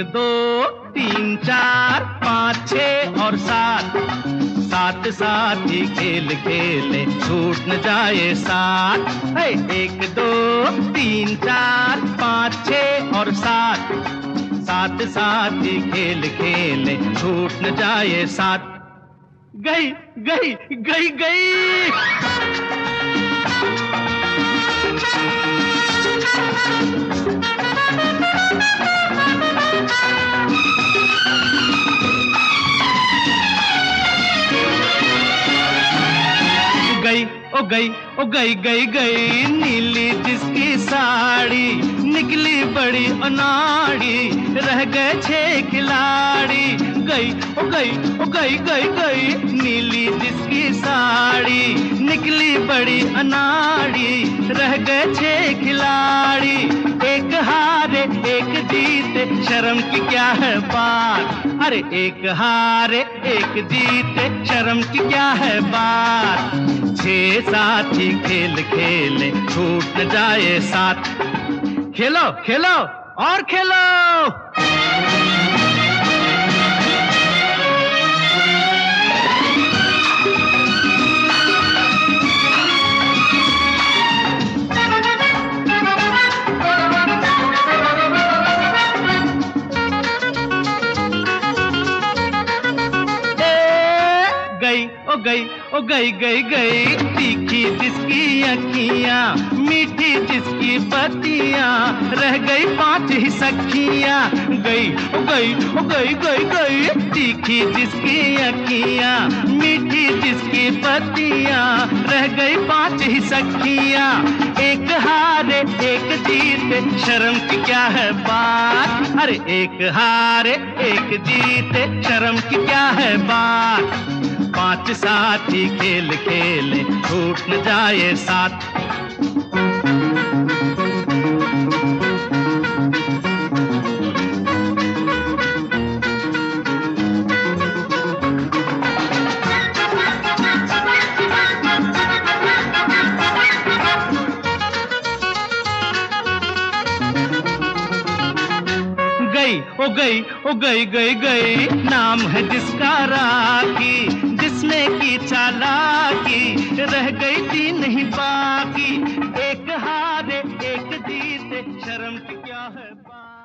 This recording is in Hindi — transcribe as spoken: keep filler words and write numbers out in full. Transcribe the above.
दो तीन चार पाँच छः और सात, साथ साथ ही खेल खेले छूट न जाए साथ। है एक दो तीन चार पाँच छः और सात, साथ साथ ही खेल खेले छूट न जाए साथ। गई गई गई गई गई ओ गई ओ गई गई गई नीली जिसकी साड़ी, निकली बड़ी अनाड़ी, रह गए छह खिलाड़ी। गई ओ गई ओ गई गई गई नीली जिसकी साड़ी, निकली बड़ी अनाड़ी, रह गए छह खिलाड़ी। एक हारे एक जीते शर्म की क्या है बात, अरे एक हारे एक जीते शर्म की क्या है बात। छह साथी खेल खेले छूट न जाए साथ। खेलो खेलो और खेलो। ओ गई ओ गई गई गई तीखी जिसकी अखियां, मीठी जिसकी पतियां, रह गई पांच ही सखियां। गई ओ गई ओ गई गई गई तीखी जिसकी अखियां, मीठी जिसकी पतियां, रह गई पांच ही सखियां। एक हारे एक जीते शर्म की क्या है बात, अरे एक हारे एक जीते शर्म की क्या है बात। पांच साथी खेल खेले छूट न जाए साथ। गई ओ गई ओ गई गई गई नाम है जिसका राखी, जिसने की चालाकी, रह गई थी नहीं बाकी। एक हारे एक जीते शर्म की क्या है बात।